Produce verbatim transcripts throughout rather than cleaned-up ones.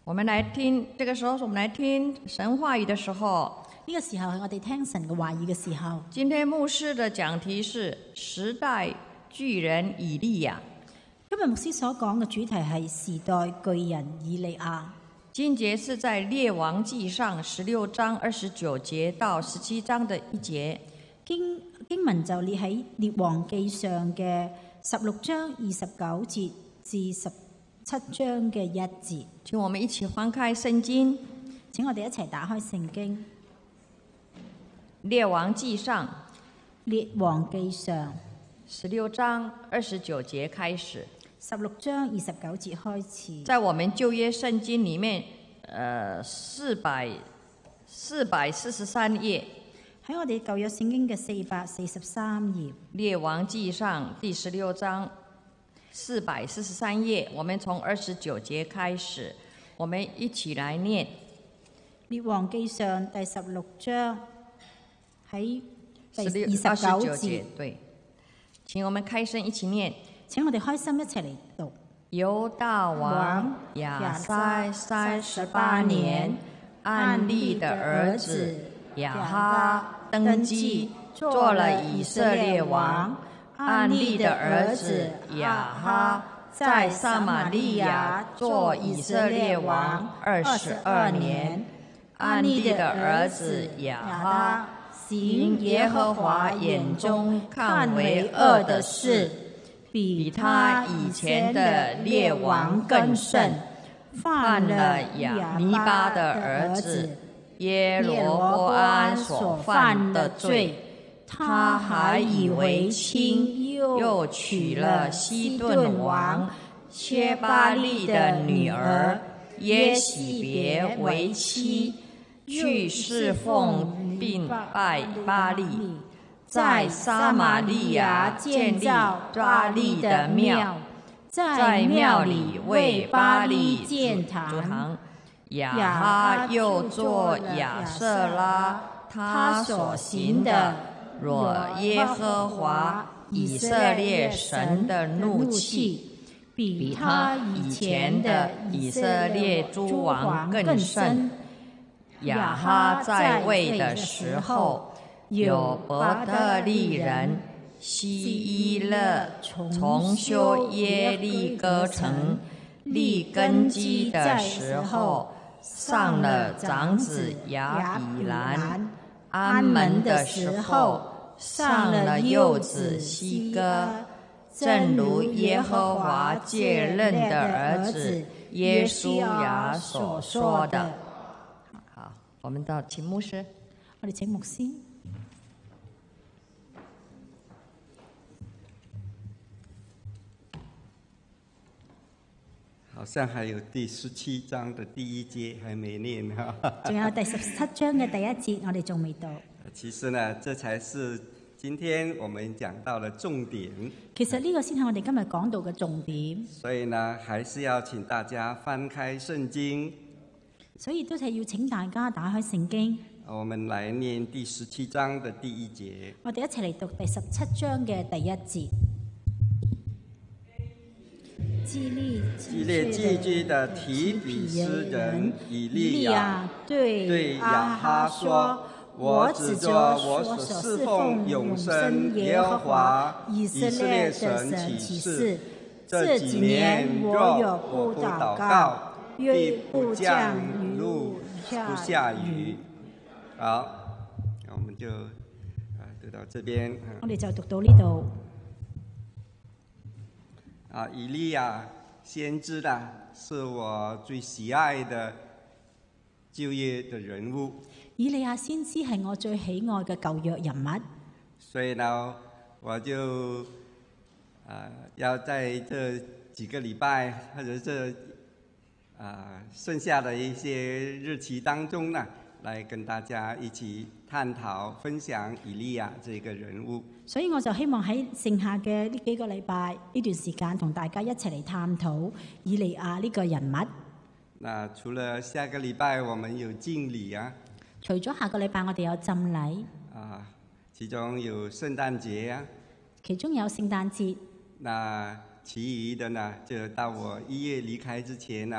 我們來聽，這個時候我們來聽神話語的時候， 呢個時候係我哋聽神嘅話語嘅時候。 今天牧師的講題是時代巨人以利亞。 今日牧師所講嘅主題係時代巨人以利亞。 經節是在列王記上十六章二十九節到十七章的一節。 經經文就列喺列王記上嘅十六章二十九節至十七章嘅一節。 請我們一起翻開聖經， 請我哋一齊打開聖經。 列王記上， 列王記上十六章二十九節開始。 十六章二十九節開始。 在我們舊約聖經裡面，呃，四百四百四十三頁。 喺我哋舊約聖經嘅四百四十三頁。 列王記上第十六章四百四十三頁，我們從二十九節開始，我們一起來念。 列王記上第十六章喺第二十九節， 對，請我們開聲一起念。 請我哋開心一齊嚟讀。 猶大王亞塞三十八年，暗利的兒子亞哈登基，做了以色列王。暗利的兒子亞哈在撒瑪利亞做以色列王二十二年。暗利的兒子亞哈行耶和華眼中看為惡的事，比他以前的列王更甚，犯了亞尼巴的兒子耶羅波安所犯的罪。他還以為親，又娶了西頓王切巴利的女兒耶洗別為妻，去侍奉並拜巴利，在撒瑪利亞建立巴利的廟，在廟裡為巴利建堂。亞哈又作亞舍拉，他所行的若耶和華以色列神的怒氣，比他以前的以色列諸王更甚。亞哈在位的時候，有伯特利人希伊勒重修耶利哥城，立根基的時候，上了長子亞比蘭；安門的時候，上了幼子希哥，正如耶和華接任的兒子耶書亞所說的。好，我們到請牧師。 我哋請牧師。 好像還有第十七章的第一節還沒念哈。 仲有第十七章嘅第一節，我哋仲未讀。 其實呢，這才是今天我們講到的重點。 其實呢個先係我哋今日講到嘅重點。 所以呢，還是要請大家翻開聖經。 所以都係要請大家打開聖經。 我們來念第十七章的第一節。 我哋一齊嚟讀第十七章嘅第一節。基列基列寄居的提比斯人以利亞對亞哈說：我指着我所侍奉永生耶和華以色列神起誓，這幾年若有不禱告，必不降露不下雨。好，我們就啊讀到這邊。 我哋就讀到呢度。 啊，以利亞先知呢，是我最喜愛的舊約的人物。 以利亞先知係我最喜愛嘅舊約人物。 所以呢，我就啊要在這幾個禮拜或者這啊剩下的一些日期當中呢，來跟大家一起探討分享以利亞這個人物。 所以我就希望喺剩下嘅呢幾個禮拜呢段時間，同大家一齊嚟探討以利亞呢個人物。 那除了下個禮拜我們有敬禮啊， 除咗下個禮拜我哋有浸禮啊，其中有聖誕節啊， 其中有聖誕節。 那其餘的呢，就到我一月離開之前呢，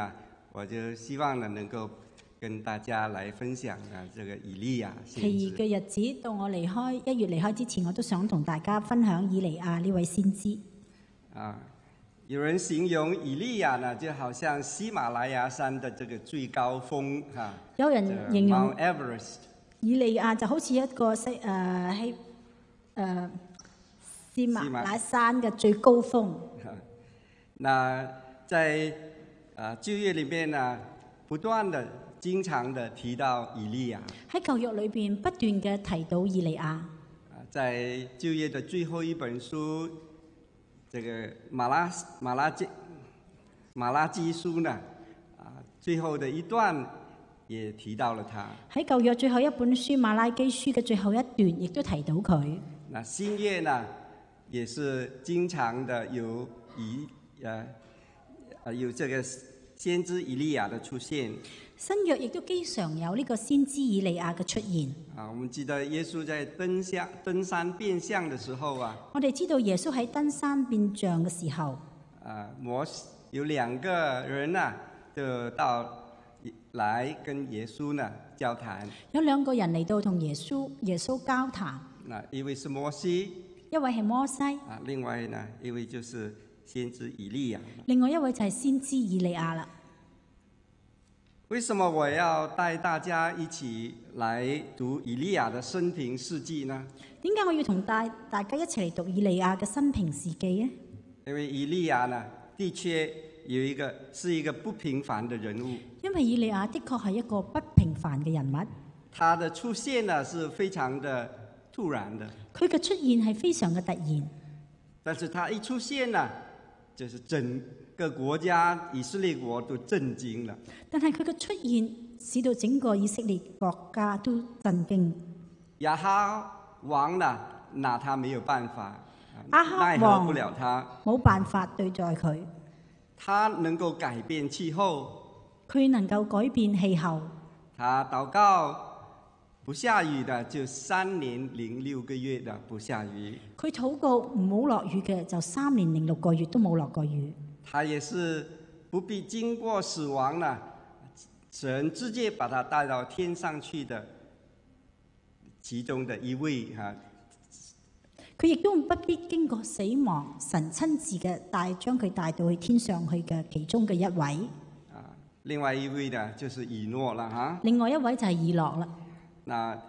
我就希望呢能夠跟大家來分享啊，這個以利亞先知。 其餘嘅日子到我離開一月離開之前，我都想同大家分享以利亞呢位先知。 啊，有人形容以利亞呢，就好像喜馬拉雅山的這個最高峰哈、啊。 有人形容 Mount Everest 以利亞就好似一個西誒喺誒喜馬拉雅山嘅最高峰。 那在啊舊約裏面呢，不斷的、經常的提到以利亞。 喺舊約裏邊不斷嘅提到以利亞。啊， 在舊約的最後一本書，這個馬拉馬拉基馬拉基書呢，啊最後的一段也提到了他。喺舊約最後一本書馬拉基書嘅最後一段，亦都提到佢。 那新約呢，也是經常的有以呃呃有這個先知以利亞的出現。 新約亦都經常有呢個先知以利亞嘅出現。 啊，我們記得耶穌在登下登山變像的時候啊， 我哋知道耶穌喺登山變像嘅時候， 啊，摩有兩個人啊，就到來跟耶穌呢交談。 有兩個人嚟到同耶穌耶穌交談。 那一位是摩西， 一位係摩西。 啊，另外呢一位就是先知以利亞。 另外一位就係先知以利亞啦。 為什麼我要帶大家一起來讀以利亞的生平事蹟呢？ 點解我要同大大家一齊嚟讀以利亞嘅生平事蹟呢？ 因為以利亞呢，的確有一個是一個不平凡的人物。 因為以利亞的確係一個不平凡嘅人物。 他的出現呢是非常的突然的。 佢嘅出現係非常嘅突然。 但是他一出現呢，就是整個國家以色列國都震驚了。 但係佢嘅出現使到整個以色列國家都震驚。 亞哈王呢，拿他沒有辦法， 亞哈奈何不了他， 冇辦法對待佢。 他能夠改變氣候， 佢能夠改變氣候。 他禱告不下雨的，就三年零六個月的不下雨。 佢禱告唔好落雨嘅，就三年零六個月都冇落過雨。 他也是不必經過死亡呢，神直接把他帶到天上去的其中的一位哈。 佢亦都不必經過死亡，神親自嘅帶將佢帶到去天上去嘅其中嘅一位。 啊，另外一位呢，就是以諾啦哈。 另外一位就係以諾啦。 那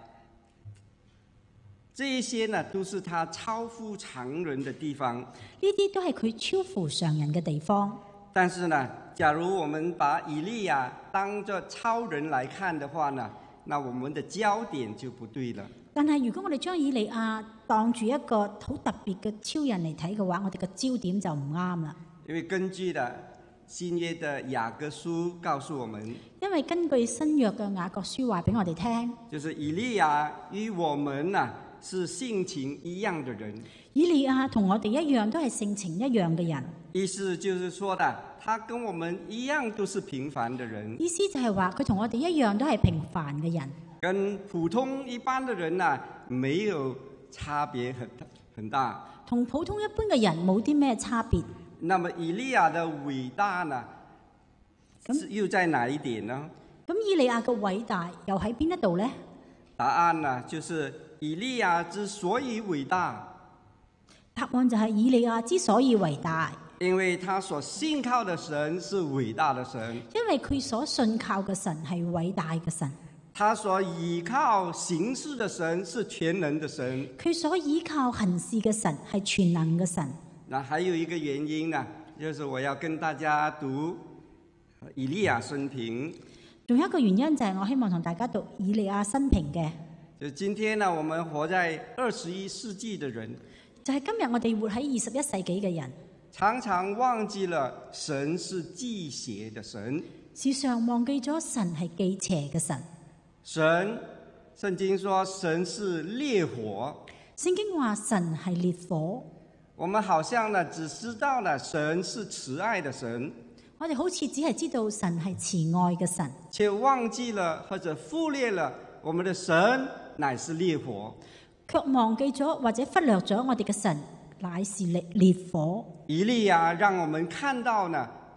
這一些呢，都是他超乎常人的地方。 呢啲都係佢超乎常人嘅地方。 但是呢，假如我們把以利亞當作超人來看的話呢，那我們的焦點就不對了。 但係如果我哋將以利亞當住一個好特別嘅超人嚟睇嘅話，我哋嘅焦點就唔啱啦。 因為根據的新約的雅各書告訴我們， 因為根據新約嘅雅各書話俾我哋聽， 就是以利亞與我們啊是性情一樣的人。 以利亞同我哋一樣，都係性情一樣嘅人。 意思就是說的，他跟我們一樣都是平凡的人。 意思就係話佢同我哋一樣都係平凡嘅人， 跟普通一般的人啊，沒有差別很很大。 同普通一般嘅人冇啲咩差別。 那麼以利亞的偉大呢，咁又在哪一點呢？ 咁以利亞嘅偉大又喺邊一度呢？ 答案呢，就是以利亞之所以偉大。 答案就係以利亞之所以偉大， 因為他所信靠的神是偉大的神。 因為佢所信靠嘅神係偉大嘅神。 他所依靠行事的神是全能的神。 佢所依靠行事嘅神係全能嘅神。 那還有一個原因呢，就是我要跟大家讀以利亞生平。 仲有一個原因就係我希望同大家讀以利亞生平嘅。 就今天呢，我們活在二十一世紀的人， 就係今日我哋活喺二十一世紀嘅人， 常常忘記了神是忌邪的神， 時常忘記咗神係忌邪嘅神。 神，聖經說神是烈火。 聖經話神係烈火。 我們好像呢，只知道呢，神是慈愛的神。 我哋好似只係知道神係慈愛嘅神， 卻忘記了或者忽略了我們的神乃是烈火， 卻忘記咗或者忽略咗我哋嘅神乃是烈烈火。 以利亞讓我們看到呢，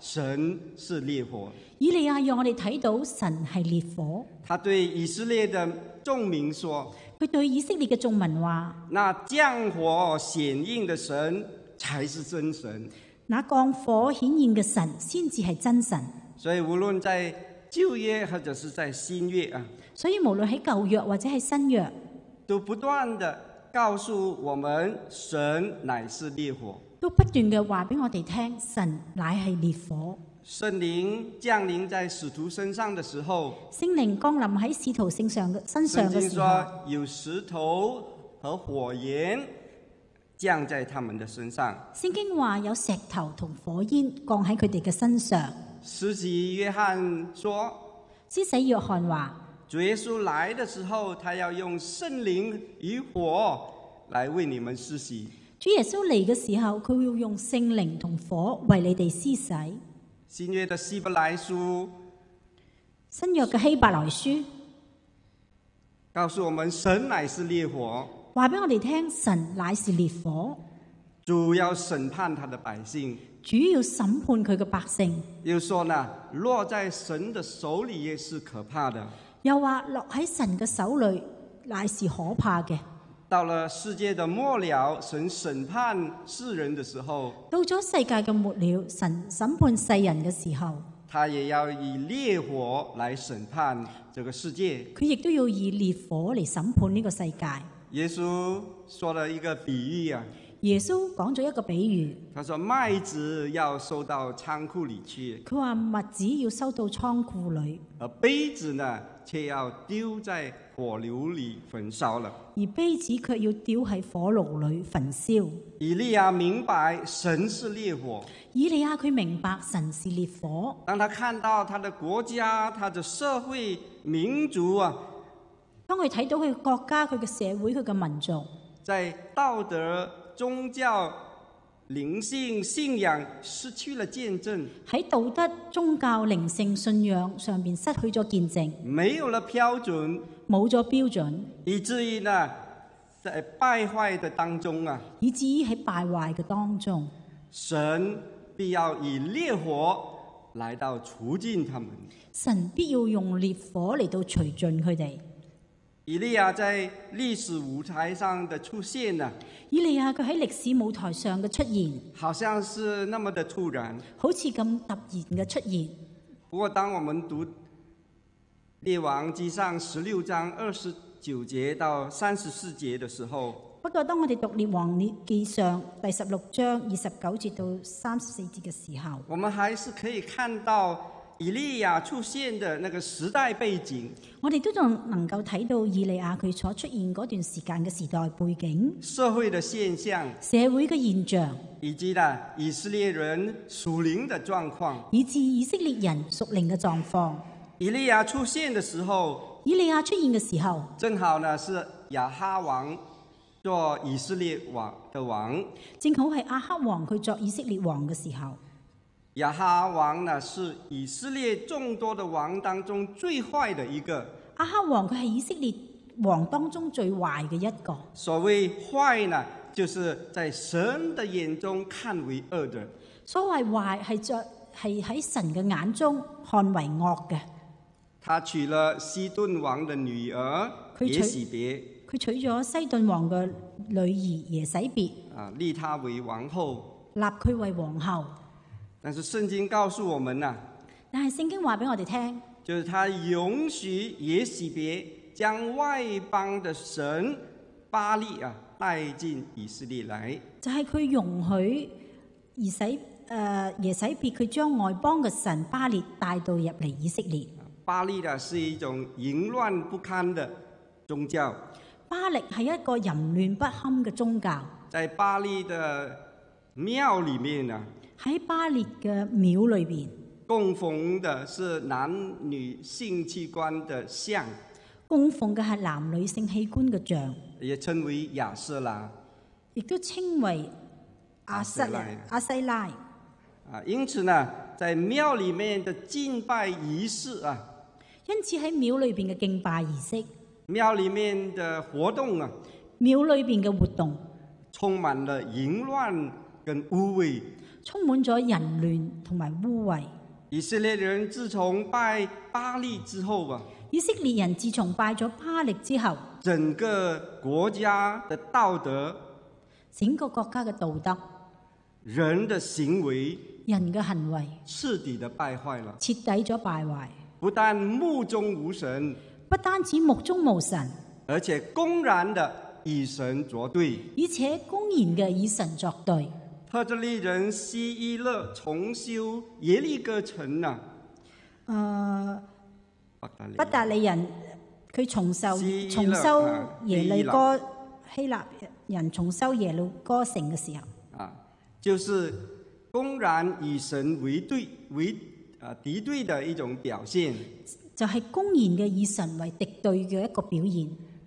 神是烈火。 以利亞讓我哋睇到神係烈火。 他對以色列的眾民說， 佢對以色列嘅眾民話： 那降火顯應的神才是真神。 那降火顯現嘅神先至係真神。 所以無論在舊約或者是在新約啊， 所以無論喺舊約或者係新約， 都不斷地告訴我們，神乃是烈火， 都不斷嘅話俾我哋聽，神乃係烈火。 聖靈降臨在使徒身上的時候， 聖靈降臨喺使徒聖上嘅身上嘅時候， 聖經說有石頭和火焰降在他們的身上。 聖經話有石頭同火焰降喺佢哋嘅身上。 施洗約翰說， 施洗約翰話， 主耶穌來的時候，他要用聖靈與火來為你們施洗。 主耶穌嚟嘅時候，佢會用聖靈同火為你哋施洗。 新約的希伯來書， 新約嘅希伯來書告訴我們，神乃是烈火， 話俾我哋聽，神乃是烈火， 主要審判他的百姓， 主要審判佢嘅百姓。 又說呢，落在神的手裏也是可怕的。 又話落喺神嘅手裏乃是可怕嘅。 到了世界的末了，神審判世人的時候， 到咗世界嘅末了，神審判世人嘅時候， 他也要以烈火來審判這個世界。 佢亦都要以烈火嚟審判呢個世界。 耶穌說了一個比喻啊， 耶穌講咗一個比喻， 他說麥子要收到倉庫裏去， 佢話麥子要收到倉庫裏， 而杯子呢，卻要丟在火爐裏焚燒了。 而杯子卻要丟喺火爐裏焚燒。 以利亞明白神是烈火， 以利亞佢明白神是烈火。 當他看到他的國家、他的社會、民族啊， 當佢睇到佢嘅國家、佢嘅社會、佢嘅民族， 在道德、宗教、靈性、信仰失去了見證， 喺道德、宗教、靈性、信仰上邊失去咗見證， 沒有了標準， 冇咗標準， 以至於呢，在敗壞的當中啊， 以至於喺敗壞嘅當中， 神必要以烈火來到除盡他們。 神必要用烈火嚟到除盡佢哋。 以利亞在歷史舞台上的出現呢， 以利亞佢喺歷史舞台上嘅出現， 好像是那麼的突然， 好似咁突然嘅出現。 不過當我們讀列王記上十六章二十九節到三十四節的時候， 不過當我哋讀列王記上第十六章二十九節到三十四節嘅時候， 我們還是可以看到以利亞出現的那個時代背景， 我哋都仲能夠睇到以利亞佢所出現嗰段時間嘅時代背景、 社會的現象、 社會嘅現象， 以及呢以色列人屬靈的狀況， 以至以色列人屬靈嘅狀況。 以利亞出現的時候， 以利亞出現嘅時候， 正好呢是亞哈王做以色列王的王， 正好係亞哈王佢作以色列王嘅時候。 亞哈王呢是以色列眾多的王當中最壞的一個。 亞哈王佢係以色列王當中最壞嘅一個。 所謂壞呢，就是在神的眼中看為惡的。 所謂壞係在係喺神嘅眼中看為惡嘅。 他娶了西頓王的女兒耶洗別， 佢娶咗西頓王嘅女兒耶洗別， 啊，立她為王后， 立佢為皇后。 但是聖經告訴我們啊， 但係聖經話俾我哋聽， 就是他允許耶洗別將外邦的神巴力啊帶進以色列來， 就係、是、佢容許耶洗誒、呃、耶洗別佢將外邦嘅神巴力帶到入嚟以色列。 巴力呢是一種淫亂不堪的宗教， 巴力係一個淫亂不堪嘅宗教。 在巴力的廟裏面啊， 喺巴力嘅廟裏邊供奉的是男女性器官的像， 供奉嘅係男女性器官嘅像， 也稱為亞舍拉， 亦都稱為亞瑟拉、亞西拉。 啊，因此呢，在廟裏面的敬拜儀式啊， 因此喺廟裏邊嘅敬拜儀式， 廟裏面的活動啊， 廟裏邊嘅活動充滿了淫亂跟污穢， 充滿咗淫亂同埋污穢。 以色列人自從拜巴力之後啊， 以色列人自從拜咗巴力之後， 整個國家的道德， 整個國家嘅道德， 人的行為， 人嘅行為徹底的敗壞了， 徹底咗敗壞。 不但目中無神， 不單止目中無神， 而且公然的與神作對， 而且公然嘅以神作對。 伯特利人希伊勒重修耶利哥城啊， 誒， 伯特利伯特利人佢重修希伊勒重修耶利哥啊希臘人重修耶利哥城嘅時候， 啊，就是公然與神為對為啊敵對的一種表現， 就係公然嘅以神為敵對嘅一個表現。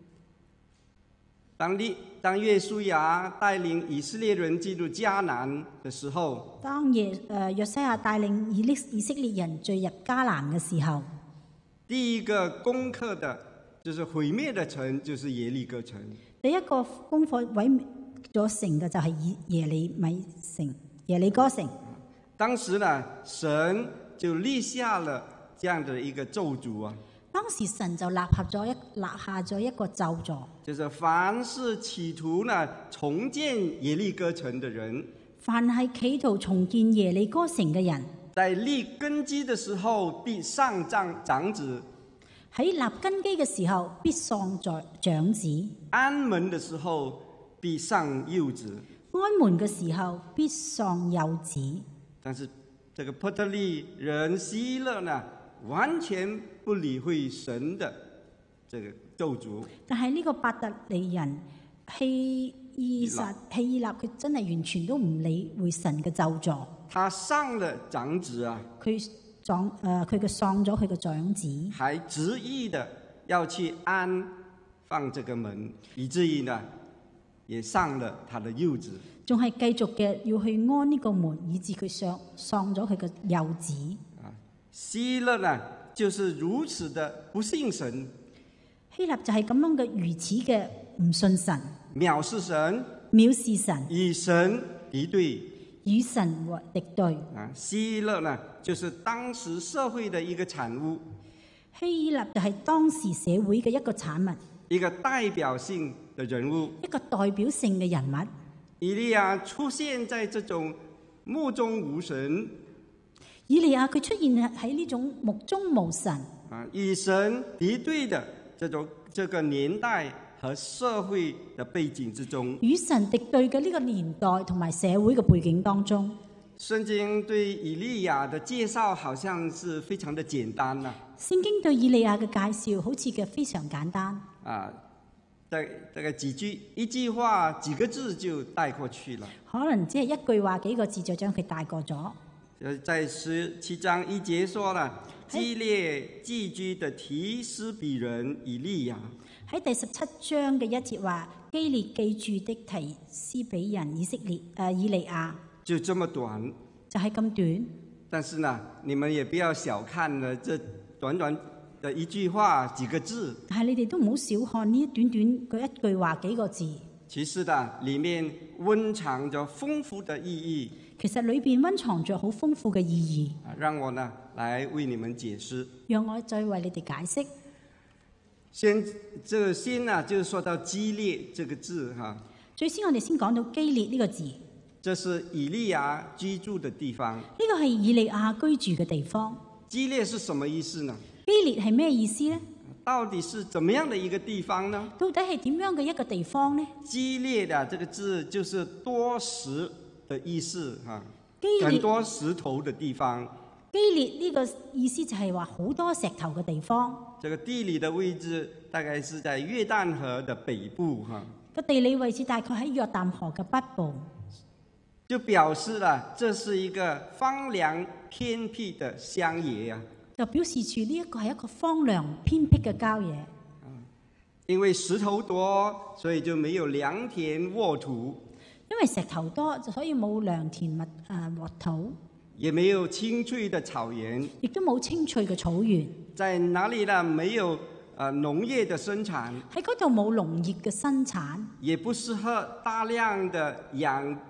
當你當約書亞帶領以色列人進入迦南的時候， 當耶誒約西亞帶領以色以色列人進入迦南嘅時候， 第一個攻克的，就是毀滅的城，就是耶利哥城。 第一個攻破毀滅咗城嘅就係以耶利米城、耶利哥城。 當時呢，神就立下了這樣的一個咒詛啊。 當時神就立下咗一立下咗一個咒詛， 就是凡是企圖呢重建耶利哥城的人， 凡係企圖重建耶利哥城嘅人， 在立根基的時候必喪長長子， 喺立根基嘅時候必喪在長子， 安門的時候必喪幼子， 安門嘅時候必喪幼子。 但是這個伯特利人希勒呢，完全不理會神的這個咒詛。 但係呢個伯特利人希伊撒希伊納，佢真係完全都唔理會神嘅咒詛。 他喪了長子啊， 佢喪誒佢嘅喪咗佢嘅長子， 還執意的要去安放這個門，以至於呢，也喪了他的幼子。 仲係繼續嘅要去安呢個門，以致佢喪喪咗佢嘅幼子。 啊，希勒呢，就是如此的不信神， 希臘就係咁樣嘅如此嘅唔信神， 藐視神， 藐視神， 與神敵對。 與神為敵對。 啊，希勒呢，就是當時社會的一個產物， 希臘就係當時社會嘅一個產物， 一個代表性的人物， 一個代表性嘅人物。 以利亞出現在這種目中無神， 以利亞佢出現喺呢種目中無神啊，與神敵對的這種這個年代和社會的背景之中， 與神敵對嘅呢個年代同埋社會嘅背景當中， 聖經對以利亞的介紹好像是非常的簡單啦。 聖經對以利亞嘅介紹好似嘅非常簡單。 啊，大大概幾句一句話幾個字就帶過去了。 可能只係一句話幾個字就將佢帶過咗。 在十七章一節說了，基列寄居的提斯比人以利亞。 喺第十七章嘅一節話，基列寄住的提斯比人以色列誒、呃、以利亞， 就這麼短， 就係咁短。 但是呢，你們也不要小看了這短短的一句話幾個字。 但係你哋都唔好小看呢短短嗰一句話幾個字。 其實呢，裡面蘊藏着豐富的意義。 其實裏邊蘊藏着好豐富嘅意義。 啊，讓我呢來為你們解釋。 讓我再為你哋解釋。 先，這個先呢，就是說到基列這個字哈。 最先我哋先講到基列呢個字。 這是以利亞居住的地方。 呢個係以利亞居住嘅地方。 基列是什麼意思呢？ 基列係咩意思呢？ 到底是怎麼樣的一個地方呢？ 到底係點樣嘅一個地方呢？ 基列的這個字就是多石的意思哈， 基列很多石頭的地方。 基列呢個意思就係話好多石頭嘅地方。 這個地理的位置大概是在約旦河的北部哈。 個地理位置大概喺約旦河嘅北部， 就表示了這是一個荒涼偏僻的鄉野啊。 就表示住呢一個係一個荒涼偏僻嘅郊野。 因為石頭多，所以就沒有良田沃土。 因為石頭多，就所以冇良田物誒沃土， 也沒有青翠的草原， 亦都冇青翠嘅草原。 在哪裡呢？沒有呃農業的生產， 喺嗰度冇農業嘅生產， 也不適合大量的養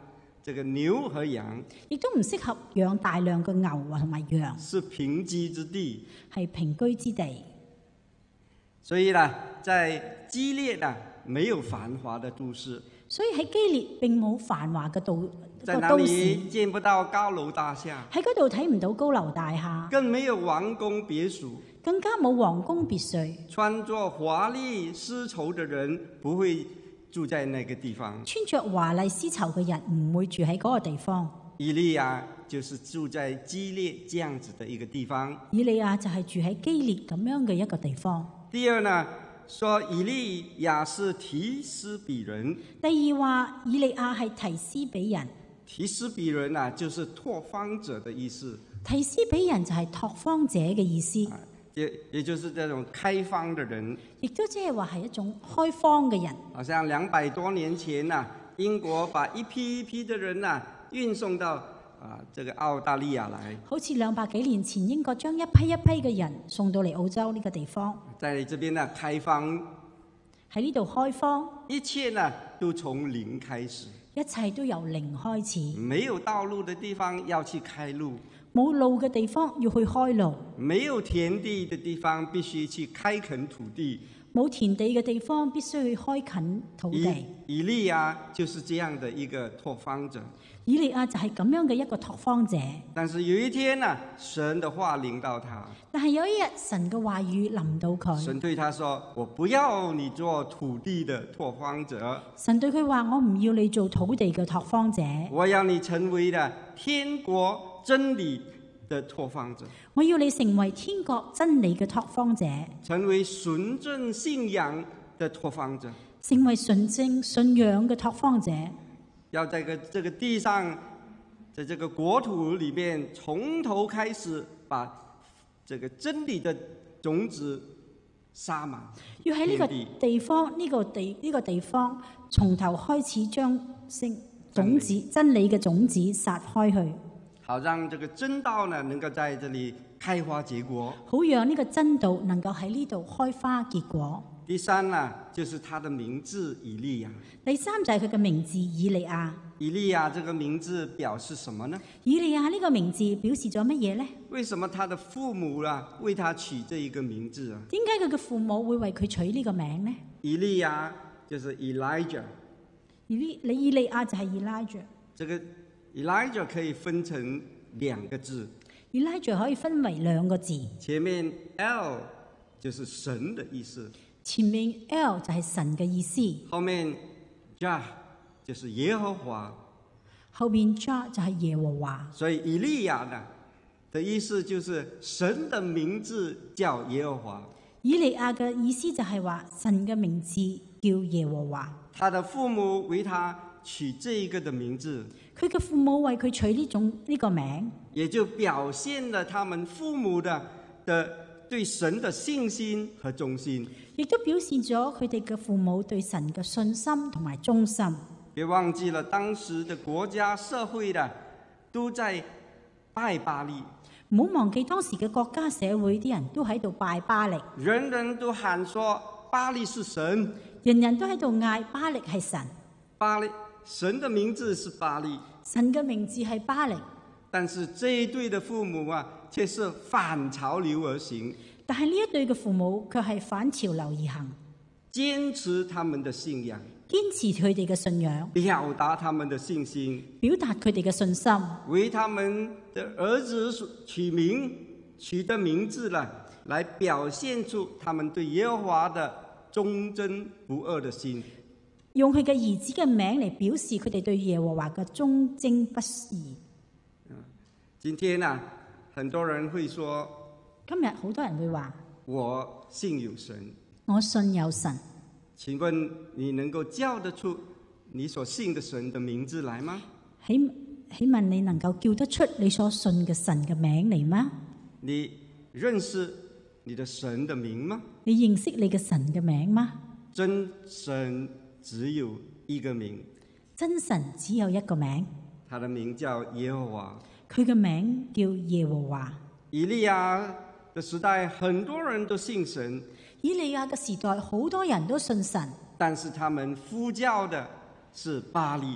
這個牛和羊， 亦都唔適合養大量嘅牛同埋羊， 是平居之地， 係平居之地。 所以呢，在基列呢，沒有繁華的都市， 所以喺基列並冇繁華嘅都在那個都市， 裡見不到高樓大廈， 喺嗰度睇唔到高樓大廈， 更沒有王宮別墅， 更加冇皇宮別墅。 穿着華麗絲綢的人不會住在那個地方。 穿着華麗絲綢嘅人唔會住喺嗰個地方。 以利亞就是住在基列這樣子的一個地方。 以利亞就係住喺基列咁樣嘅一個地方。 第二呢，說以利亞是提斯比人。 第二話，以利亞係提斯比人。 提斯比人啊，就是拓荒者的意思。 提斯比人就係拓荒者嘅意思， 也也就是這種開荒的人， 亦都即係話係一種開荒嘅人。 好像兩百多年前啊，英國把一批一批的人啊運送到啊這個澳大利亞來。 好似兩百幾年前，英國將一批一批嘅人送到嚟澳洲呢個地方， 在這邊呢開荒， 喺呢度開荒， 一切呢都從零開始。 一切都由零開始。 沒有道路的地方要去開路， 冇路嘅地方要去開路， 沒有田地的地方必須去開墾土地， 冇田地嘅地方必須去開墾土地。 以利亞就是這樣的一個拓荒者。 以利亞就係咁樣嘅一個拓荒者。 但是有一天呢，神的話臨到他。 但係有一日，神嘅話語臨到佢。 神對他說：我不要你做土地的拓荒者。 神對佢話：我唔要你做土地嘅拓荒者。 我要你成為了天國真理的拓荒者。 我要你成為天國真理嘅拓荒者。 成為純正信仰的拓荒者。 成為純正信仰嘅拓荒者。 要在個這個地上，在這個國土裏面，從頭開始把這個真理的種子撒滿。 要喺呢個地方，呢、這個地呢、這個地方，從頭開始將聖種子真理嘅種子撒開去， 好讓這個真道呢，能夠在這裏開花結果。 好讓呢個真道能夠喺呢度開花結果。 第三呢，就是他的名字以利亞。 第三就係佢嘅名字以利亞。 以利亞這個名字表示什麼呢？ 以利亞呢個名字表示咗乜嘢呢？ 為什麼他的父母啊為他取這一個名字啊？ 點解佢嘅父母會為佢取呢個名呢？ 以利亞就是 Elijah。 以利你以利亞就係 Elijah。 這個 Elijah 可以分成兩個字。 Elijah 可以分為兩個字。 前面 L 就是神的意思。 前面 L 就係神嘅意思， 後面 Jah 就是耶和華， 後面 Jah 就係耶和華。 所以以利亞呢的意思就是神的名字叫耶和華。 以利亞嘅意思就係話神嘅名字叫耶和華。 他的父母為他取這一個的名字， 佢嘅父母為佢取呢種呢個名， 也就表現了他們父母的的對神的信心和忠心。 亦都表現咗佢哋嘅父母對神嘅信心同埋忠心。 別忘記了當時的國家社會的都在拜巴力， 唔好忘記當時嘅國家社會啲人都喺度拜巴力， 人人都喊說巴力是神， 人人都喺度嗌巴力係神。 巴力神的名字是巴力， 神嘅名字係巴力。 但是這一對的父母啊，卻是反潮流而行。 但係呢一對嘅父母卻係反潮流而行， 堅持他們的信仰， 堅持佢哋嘅信仰， 表達他們的信心， 表達佢哋嘅信心， 為他們的兒子取名，取的名字呢，來表現出他們對耶和華的忠貞不二的心。 用佢嘅兒子嘅名嚟表示佢哋對耶和華嘅忠貞不二。 今天啊，很多人會說， 今日好多人會話我信有神， 我信有神。 請問你能夠叫得出你所信的神的名字來嗎？ 起起問你能夠叫得出你所信嘅神嘅名嚟嗎？ 你認識你的神的名嗎？ 你認識你嘅神嘅名嗎？ 真神只有一個名， 真神只有一個名， 他的名叫耶和華。 佢嘅名叫耶和華。 以利亞的時代，很多人都信神。 以利亞嘅時代，好多人都信神， 但是他們呼叫的是巴力。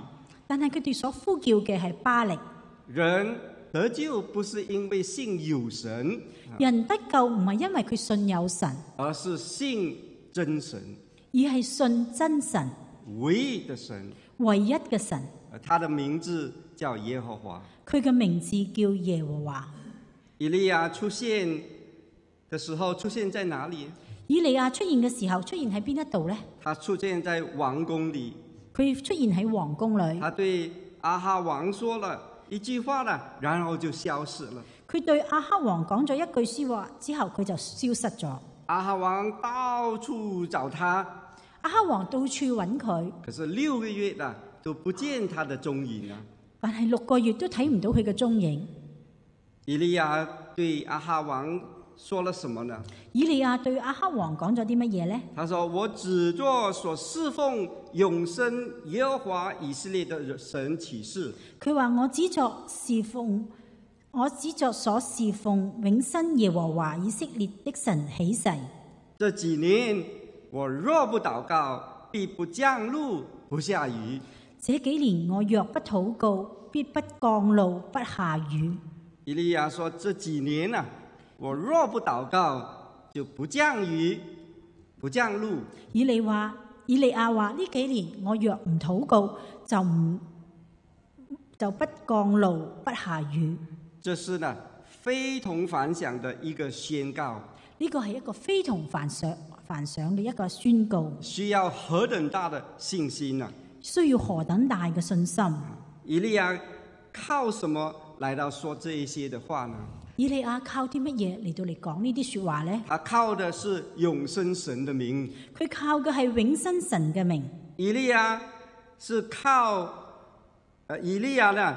但係佢哋所呼叫嘅係巴力。 人得救不是因為信有神， 人得救唔係因為佢信有神， 而是信真神， 而係信真神， 唯一的神， 唯一嘅神。 他的名字叫耶和華。 佢嘅名字叫耶和華。 以利亞出現的時候，出現在哪裡？ 以利亞出現嘅時候，出現喺邊一度呢？ 他出現在王宮裡。 佢出現喺皇宮裏。 他對亞哈王說了一句話呢，然後就消失了。 佢對亞哈王講咗一句説話之後，佢就消失咗。 亞哈王到處找他， 亞哈王到處揾佢， 可是六個月啊，都不見他的蹤影啊。 但係六個月都睇唔到佢嘅蹤影。 以利亞對亞哈王說了什麼呢？ 以利亞對亞哈王講咗啲乜嘢呢？ 他說：我只作所侍奉永生耶和華以色列的神起誓。 佢話：我只作侍奉，我只作所侍奉永生耶和華以色列的神起誓。 這幾年我若不禱告，必不降露不下雨。 這幾年我若不禱告，必不降露不下雨。 以利亞說：這幾年啊，我若不禱告，就不降雨，不降露。 以利話，以利亞話：呢幾年我若唔禱告，就唔就不降露不下雨。 這是呢非同凡響的一個宣告。 呢個係一個非同凡響凡響嘅一個宣告。 需要何等大的信心啊！ 需要何等大嘅信心？ 以利亞靠什麼來到說這一些的話呢？ 以利亞靠啲乜嘢嚟到嚟講呢啲說話呢？ 他靠的是永生神的名。 佢靠嘅係永生神嘅名。 以利亞是靠，呃，以利亞呢？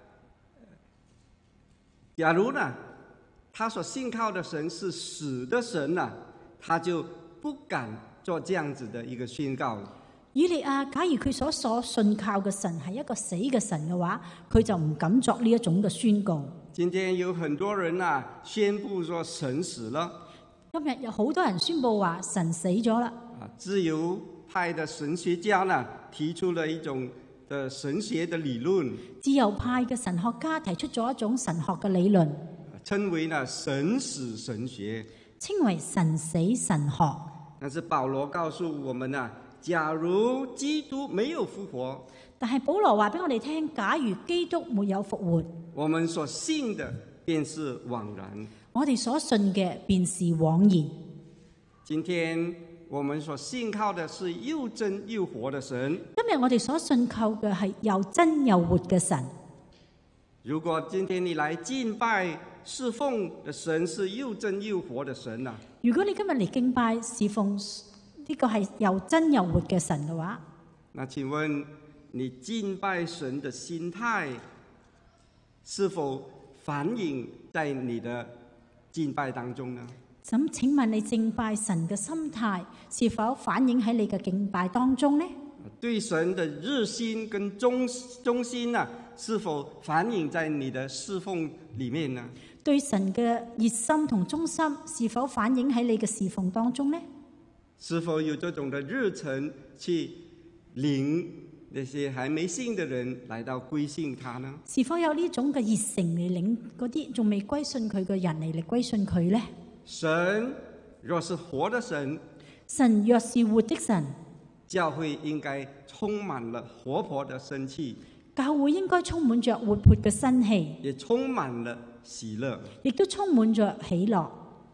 假如呢，他所信靠的神是死的神呢，他就不敢做這樣子的一個宣告。 以利亞假如佢所所信靠嘅神係一個死嘅神嘅話，佢就唔敢作呢一種嘅宣告。 今天有很多人啊，宣布說神死了。 今日有好多人宣布話神死咗啦。 啊，自由派的神學家呢，提出了一種的神學的理論。 自由派嘅神學家提出咗一種神學嘅理論， 稱為呢神死神學， 稱為神死神學。 但是保羅告訴我們啊，假如基督沒有復活， 但係保羅話俾我哋聽，假如基督沒有復活， 我們所信的便是枉然。 我哋所信嘅便是枉然。 今天我們所信靠的是又真又活的神。 今日我哋所信靠嘅係又真又活嘅神。 如果今天你來敬拜侍奉的神是又真又活的神啊， 如果你今日嚟敬拜侍奉呢個係又真又活嘅神嘅話， 那請問你敬拜神的心態是否反映在你的敬拜當中呢？ 咁請問你敬拜神嘅心態是否反映喺你嘅敬拜當中呢？ 對神的熱心跟忠忠心啊，是否反映在你的侍奉裏面呢？ 對神嘅熱心同忠心是否反映喺你嘅侍奉當中呢？ 是否有這種的熱忱去領那些還沒信的人來到歸信他呢？ 是否有呢種嘅熱誠嚟領嗰啲仲未歸信佢嘅人嚟嚟歸信佢呢？ 神若是活的神， 神若是活的神， 教會應該充滿了活潑的生氣， 教會應該充滿着活潑嘅生氣， 也充滿了喜樂， 亦都充滿着喜樂。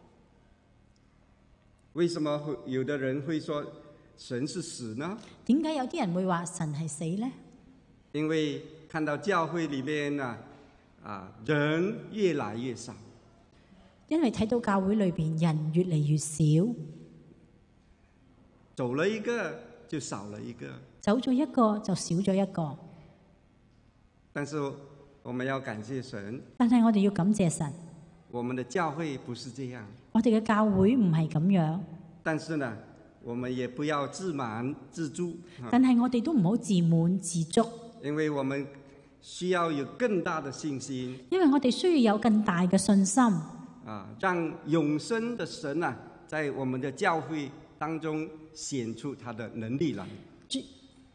為什麼會有的人會說神是死呢？ 點解有啲人會話神係死呢？ 因為看到教會裏面啊，啊人越來越少， 因為睇到教會裏邊人越嚟越少， 走了一個就少了一個， 走咗一個就少咗一個。 但是我們要感謝神， 但係我哋要感謝神， 我們的教會不是這樣， 我哋嘅教會唔係咁樣。 但是呢，我們也不要自滿自足， 但係我哋都唔好自滿自足， 因為我們需要有更大的信心， 因為我哋需要有更大嘅信心， 啊，讓永生的神啊，在我們的教會當中顯出他的能力來。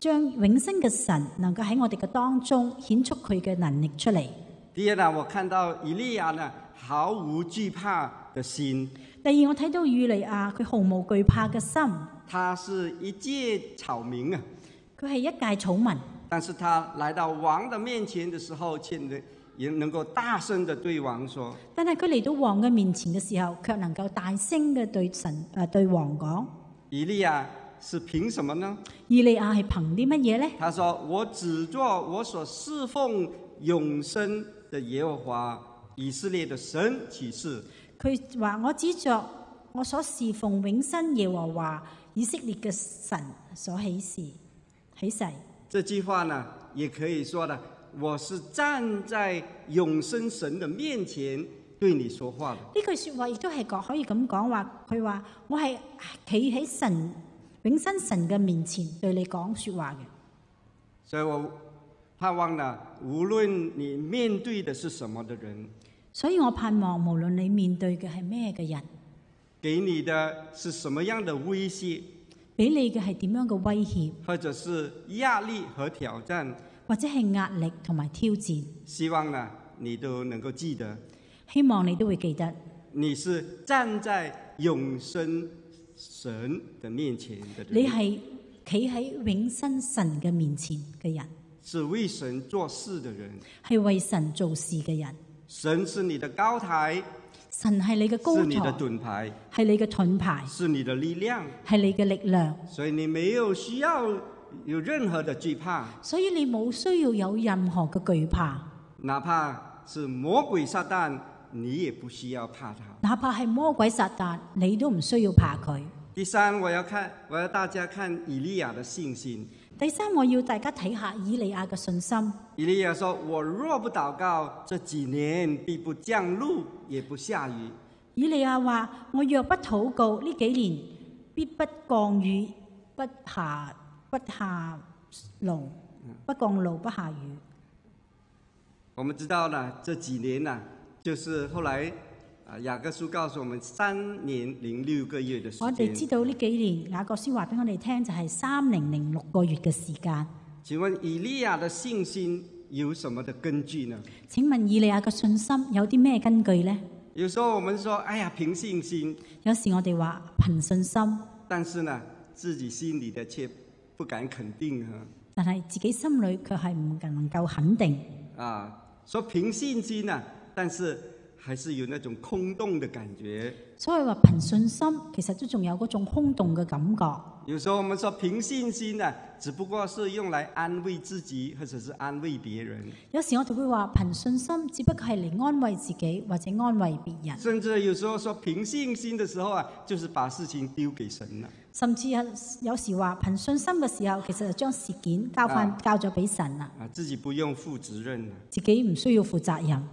將永生嘅神能夠喺我哋嘅當中顯出佢嘅能力出嚟。 第二呢，我看到以利亞呢毫無懼怕的心。 第二，我睇到以利亞佢毫無懼怕嘅心。 他是一介草民啊， 佢係一介草民， 但是他來到王的面前的時候，卻能也能夠大聲地對王說。 但係佢嚟到王嘅面前嘅時候，卻能夠大聲嘅對神誒、呃、對王講。 以利亞是憑什麼呢？ 以利亞係憑啲乜嘢呢？ 他說：我只做我所侍奉永生的耶和華以色列的神起誓。 佢話：我只作我所侍奉永生耶和華以色列嘅神所起誓起誓。 這句話呢，也可以說呢，我是站在永生神的面前對你說話的。 呢句說話亦都係講可以咁講話，佢話我係企喺神永生神嘅面前對你講說話嘅。 所以我盼望呢，無論你面對的是什麼的人， 所以我盼望無論你面對嘅係咩嘅人， 給你的是什麼樣的威脅， 俾你嘅係點樣嘅威脅， 或者是壓力和挑戰， 或者係壓力同埋挑戰， 希望呢你都能夠記得， 希望你都會記得， 你是站在永生神的面前的人， 你係企喺永生神嘅面前嘅人， 是為神做事的人， 係為神做事嘅人。 神是你的高台， 神係你嘅高是你的台， 盾牌， 係你嘅盾牌， 是你的力量， 係你嘅力量。 所以你沒有需要有任何的懼怕， 所以你冇需要有任何嘅懼怕， 哪怕是魔鬼撒旦，你也不需要怕他。 哪怕係魔鬼撒旦，你都唔需要怕佢。 第三，我要看，我要大家看以利亞的信心。 第三，我要大家睇下以利亞嘅信心。 以利亞說：我若不禱告，這幾年必不降露，也不下雨。 以利亞話：我若不禱告，呢幾年必不降雨，不下不下露，不降露，不下雨。 我們知道呢，這幾年呢，就是後來啊雅各書告訴我們三年零六個月的時間。 我哋知道呢幾年雅各書話俾我哋聽，就係三年零六個月嘅時間。 請問以利亞的信心有什麼的根據呢？ 請問以利亞嘅信心有啲咩根據呢？ 有時候我們說，哎呀，憑信心。 有時我哋話憑信心， 但是呢，自己心裏的卻不敢肯定哈。 但係自己心裏卻係唔能夠肯定。 啊，說憑信心呢，但是還是有那種空洞的感覺。 所以話憑信心，其實都仲有嗰種空洞嘅感覺。 有時候我們說憑信心呢，只不過是用來安慰自己，或者是安慰別人。 有時我哋會話憑信心，只不過係嚟安慰自己或者安慰別人。 甚至有時候說憑信心的時候啊，就是把事情丟給神了。 甚至有有時話憑信心嘅時候，其實就將事件交翻、啊、交咗俾神啦。 啊，自己不用負責任了， 自己唔需要負責任。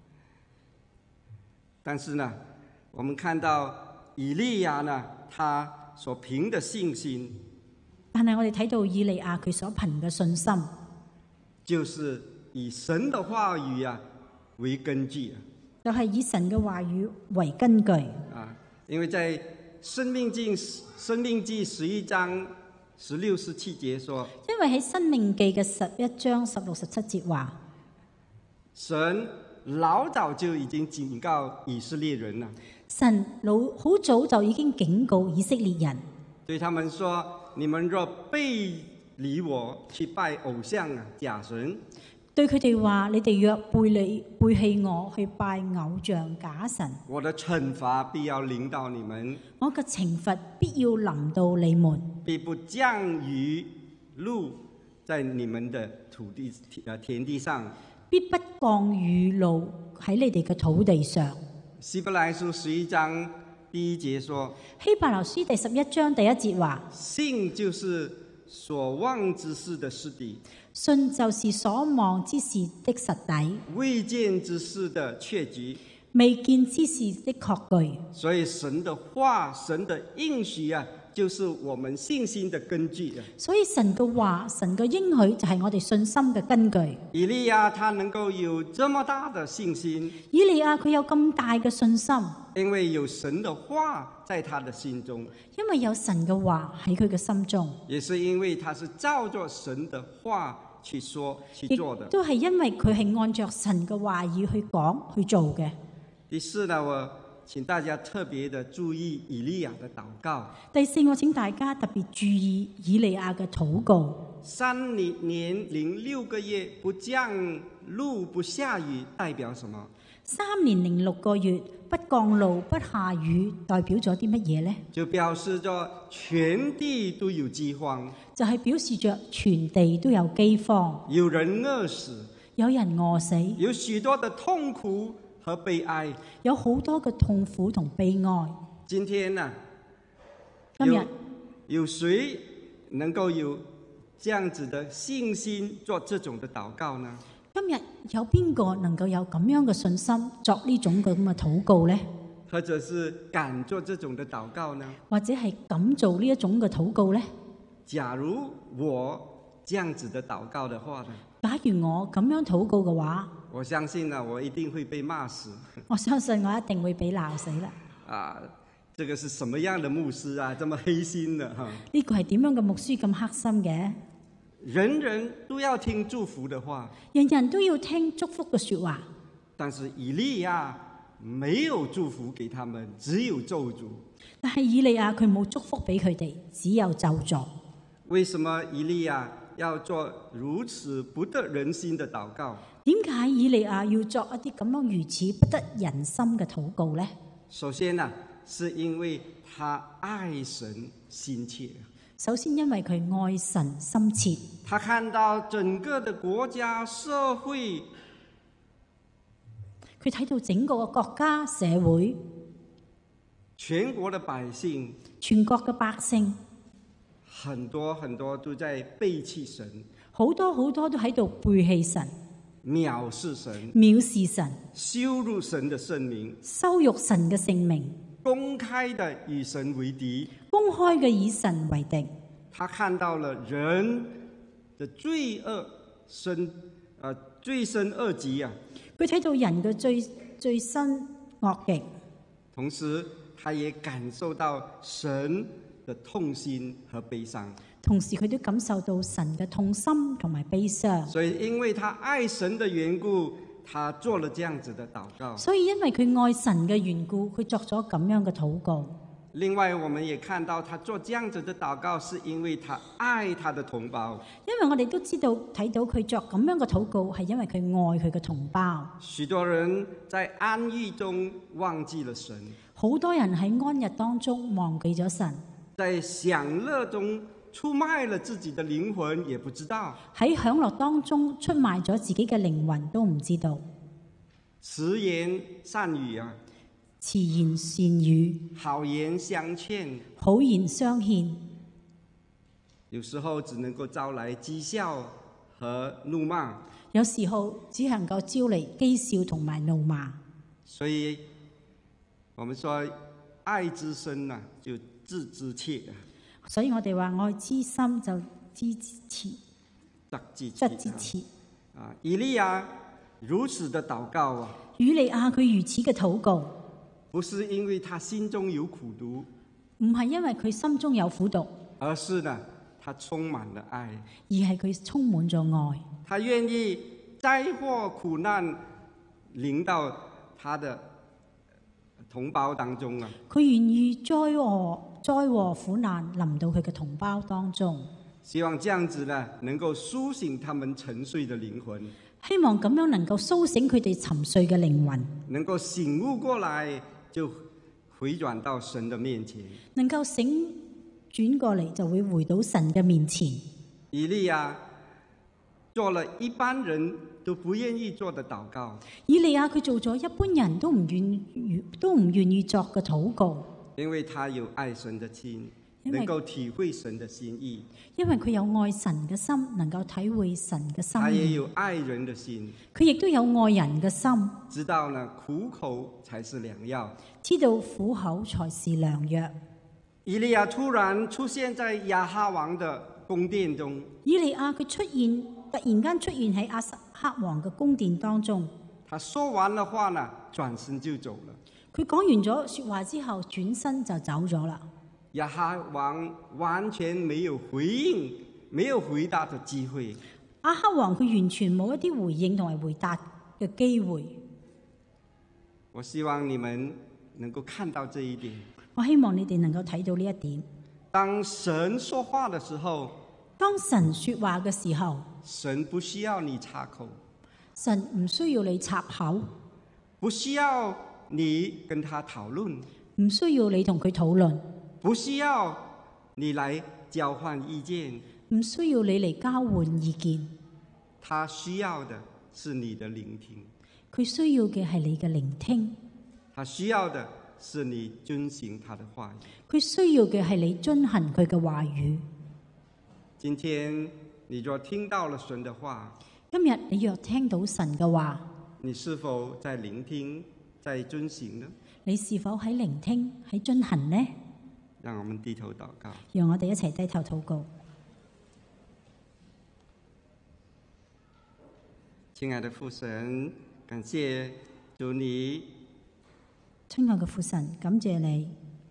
但是呢，我們看到以利亞呢，他所憑的信心， 但係我哋睇到以利亞佢所憑嘅信心， 就是以神的話語啊為根據， 就係以神嘅話語為根據。 啊，因為在申命記申命記十一章十六十七節說， 因為喺申命記嘅十一章十六十七節話， 神老早就已經警告以色列人了。 神老好早就已經警告以色列人， 對他們說：你們若背離我去拜偶像啊假神， 對佢哋話：你哋若背離背棄我去拜偶像假神， 我的懲罰必要臨到你們， 我嘅懲罰必要臨到你們， 必不降雨露在你們的土地啊田地上， 必不降雨露喺你哋嘅土地上。 希伯來書十一章第一節說： 希伯來書第十一章第一節話， 信就是所望之事的實底， 信就是所望之事的實底， 未見之事的確據， 未見之事的確據。 所以神的話，神的應許啊， 就是我們信心的根據。 所以神嘅話，神嘅應許就係我哋信心嘅根據。 以利亞他能夠有這麼大的信心， 以利亞佢有咁大嘅信心， 因為有神的話在他的心中， 因為有神嘅話喺佢嘅心中， 也是因為他是照着神的話去說去做的。 亦都係因為佢係按照神嘅話語去講去做嘅。 第四呢，我請大家特別的注意以利亞的禱告。 第四，我請大家特別注意以利亞嘅禱告。 三年零六個月不降露不下雨，代表什麼？ 三年零六個月不降露不下雨，代表咗啲乜嘢呢？ 就表示咗全地都有饑荒， 就係表示着全地都有饑荒， 有人餓死， 有人餓死， 有許多的痛苦和悲哀， 有好多嘅痛苦同悲哀。 今天呢， 今日有有誰能夠有這樣子的信心做這種的禱告呢？ 今日有邊個能夠有咁樣嘅信心作呢種咁嘅禱告呢？ 或者是敢做這種的禱告呢？ 或者係敢做呢一種嘅禱告呢？ 假如我這樣子的禱告的話呢？ 假如我咁樣禱告嘅話， 我相信呢，我一定會被罵死。 我相信我一定會被鬧死啦。 啊，這個是什麼樣的牧師啊？這麼黑心的哈？ 呢個係點樣嘅牧師咁黑心嘅？ 人人都要聽祝福的話， 人人都要聽祝福嘅說話。 但是以利亞沒有祝福給他們，只有咒詛。 但係以利亞佢冇祝福俾佢哋，只有咒詛。 為什麼以利亞要做如此不得人心的禱告？ 點解以利亞要作一啲咁樣如此不得人心嘅禱告呢？ 首先呢，是因為他愛神心切。 首先因為佢愛神心切， 他看到整個的國家社會， 佢睇到整個嘅國家社會， 全國的百姓， 全國嘅百姓， 很多很多都在背棄神， 好多好多都喺度背棄神， 藐視神， 藐視神， 羞辱神的聖名， 羞辱神嘅聖名， 公開的與神為敵， 公開嘅以神為敵。 他看到了人的罪惡深，呃，罪深惡極啊！ 佢睇到人嘅最最深惡極， 同時他也感受到神的痛心和悲傷。 同時佢都感受到神嘅痛心同埋悲傷。 所以因為他愛神的緣故，他做了這樣子的禱告。 所以因為佢愛神嘅緣故，佢作咗咁樣嘅禱告。 另外，我們也看到他做這樣子的禱告，是因為他愛他的同胞。 因為我哋都知道睇到佢作咁樣嘅禱告，係因為佢愛佢嘅同胞。 許多人在安逸中忘記了神， 好多人喺安逸當中忘記咗神， 在享樂中出賣了自己的靈魂，也不知道。 喺享樂當中出賣咗自己嘅靈魂都唔知道。 慈言善語啊， 慈言善語， 好言相勸， 好言相勸， 有時候只能夠招來譏笑和怒罵。 有時候只能夠招嚟譏笑同埋怒罵。 所以，我們說愛之深啊，就知之切啊。 所以我哋話愛之深就知之切， 責之責之切。 啊，以利亞如此的禱告啊， 以利亞佢如此嘅禱告， 不是因為他心中有苦毒， 唔係因為佢心中有苦毒， 而是呢，他充滿了愛， 而係佢充滿咗愛。 他願意災禍苦難臨到他的同胞當中啊， 佢願意災禍災禍苦難臨到佢嘅同胞當中， 希望這樣子呢，能夠甦醒他們沉睡的靈魂， 希望咁樣能夠甦醒佢哋沉睡嘅靈魂， 能夠醒悟過來，就回轉到神的面前， 能夠醒轉過嚟就會回到神嘅面前。 以利亞做了一般人都不願意做的禱告。 以利亞佢做咗一般人都唔願意都唔願意作嘅禱告， 因為他有愛神的心，能夠體會神的心意。 因為佢有愛神嘅心，能夠體會神嘅心意。 他也有愛人的心， 佢亦都有愛人嘅心， 知道呢苦口才是良藥。 知道苦口才是良藥。 以利亞突然出現在亞哈王的宮殿中。 以利亞佢出現，突然間出現喺亞哈王嘅宮殿當中。 他說完了話呢，轉身就走了。 佢講完咗說話之後，轉身就走咗啦。 亞哈王完全沒有回應，沒有回答的機會。 亞哈王佢完全冇一啲回應同埋回答嘅機會。 我希望你們能夠看到這一點。 我希望你哋能夠睇到呢一點。 當神說話的時候， 當神說話嘅時候， 神不需要你插口， 神唔需要你插口， 不需要你跟他討論， 唔需要你同佢討論， 不需要你來交換意見， 唔需要你嚟交換意見。 他需要的是你的聆聽， 佢需要嘅係你嘅聆聽， 他需要的是你遵行他的話語， 佢需要嘅係你遵行佢嘅話語。 今天你若聽到了神的話， 今日你若聽到神嘅話， 你是否在聆聽，在遵行呢？ 你是否喺聆聽，喺遵行呢？ 讓我們低頭禱告。 讓我哋一齊低頭禱告。 親愛的父神，感謝主你。 親愛嘅父神，感謝你，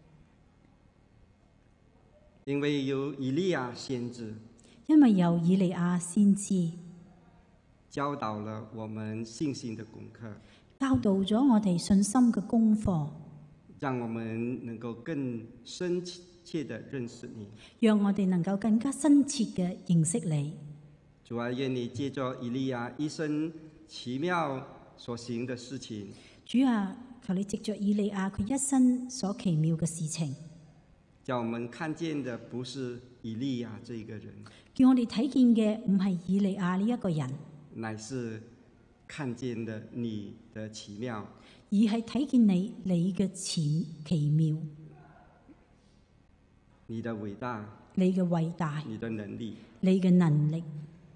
因為有以利亞先知， 因為有以利亞先知教導了我們信心的功課， 教導咗我哋信心嘅功課， 讓我們能夠更深切地認識你， 讓我哋能夠更加深切嘅認識你。 主啊，願你借着以利亞一生奇妙所行的事情， 主啊，求你藉着以利亞佢一生所奇妙嘅事情， 叫我們看見的不是以利亞這個人， 叫我哋睇見嘅唔係以利亞呢一個人， 乃是看見的你的奇妙， 而係睇見你你嘅奇奇妙， 你的偉大， 你嘅偉大， 你的能力， 你嘅能力，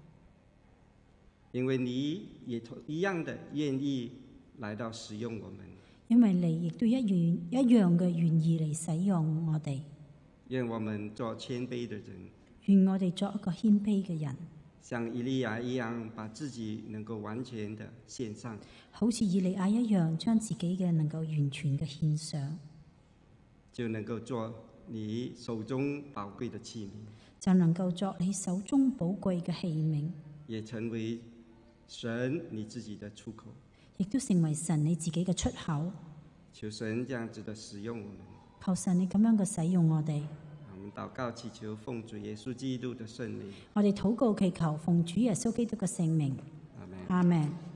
因為你也一樣的願意來到使用我們， 因為你亦都一樣一樣嘅願意嚟使用我哋。 願我們做謙卑的人， 願我哋作一個謙卑嘅人， 像以利亞一樣，把自己能夠完全的獻上， 好似以利亞一樣，將自己嘅能夠完全嘅獻上， 就能夠做你手中寶貴的器皿， 就能夠作你手中寶貴嘅器皿， 也成為神你自己的出口， 亦都成為神你自己嘅出口。 求神這樣子的使用我們， 求神你咁樣嘅使用我哋。 我們禱告祈求奉主耶穌基督的聖名， 我哋禱告祈求奉主耶穌基督嘅聖名。 阿們。 阿們。